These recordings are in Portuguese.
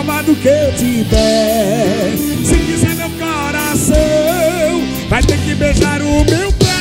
provar do que eu te der. Se quiser meu coração, vai ter que beijar o meu pé.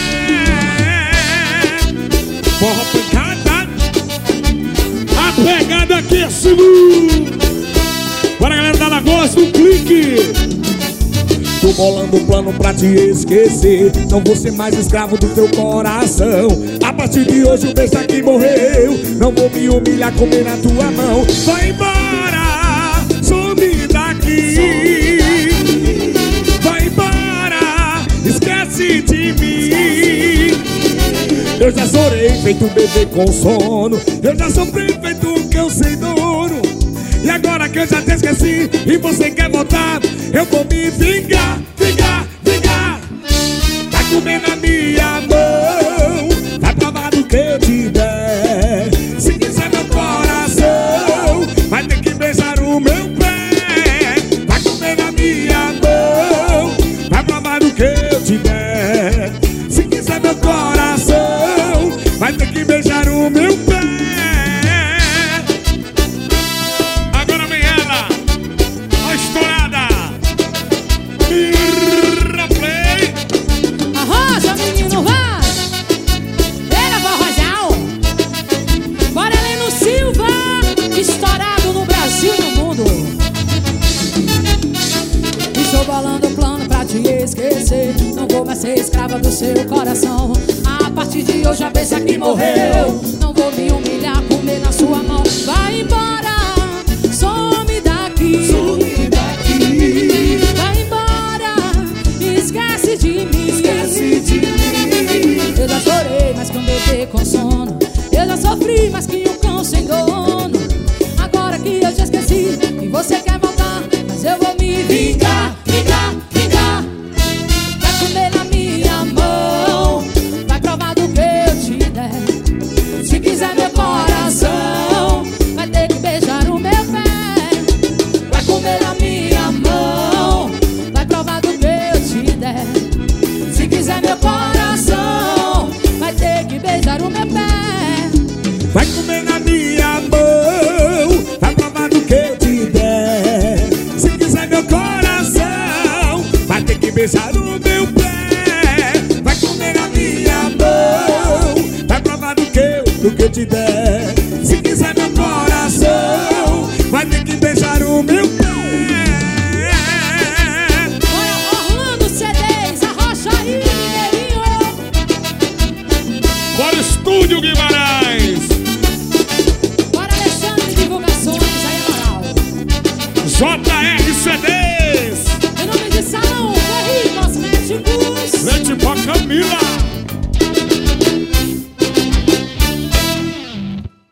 Forró pancada, a pegada aqui é seguro. Bora galera da Lagoas, um clique. Tô bolando um plano pra te esquecer. Não vou ser mais escravo do teu coração. A partir de hoje o beijo aqui morreu. Não vou me humilhar, comer na tua mão. Vai embora, some daqui. Vai embora, esquece de mim. Eu já chorei feito um bebê com sono. Eu já sofri feito um cão sem dono. E agora que eu já te esqueci e você quer voltar, eu vou me vingar, vingar, vingar. Vai comer na minha mão, vai provar do que eu te der. Se quiser meu coração, vai ter que beijar o meu pé. Vai comer na minha mão, vai provar do que eu te der. Se quiser meu coração, vai ter que beijar o meu pé. Arroja, menino, vai! Era Barrojal. Bora Leno Silva, estourado no Brasil e no mundo. Estou bolando um plano pra te esquecer. Não vou mais ser escrava do seu coração. A partir de hoje a besta aqui morreu. Não vou me humilhar, comer na sua mão. Vai embora, some daqui. Some daqui. Vai embora, esquece de mim. Eu já chorei mais que um bebê com sono. Eu já sofri mais que um cão sem dono. Agora que eu te esqueci e você quer voltar, mas eu vou me vingar, vingar, vingar. Vai comer na minha mão, vai provar do que eu te der. Se quiser meu coração, vai ter que beijar o meu pé. Vai comer na minha mão, vai provar do que eu te der. Se quiser meu coração, vai ter que beijar o meu pé. Vai comer na minha mão, vai provar do que eu te der. Se quiser meu coração, vai ter que beijar o meu pé. Vai comer na minha mão, vai provar do que eu te der. Se quiser meu coração, vai ter que beijar o meu pé. Orlando CDs, arrocha aí, mineirinho. Bora estúdio, Guimarães.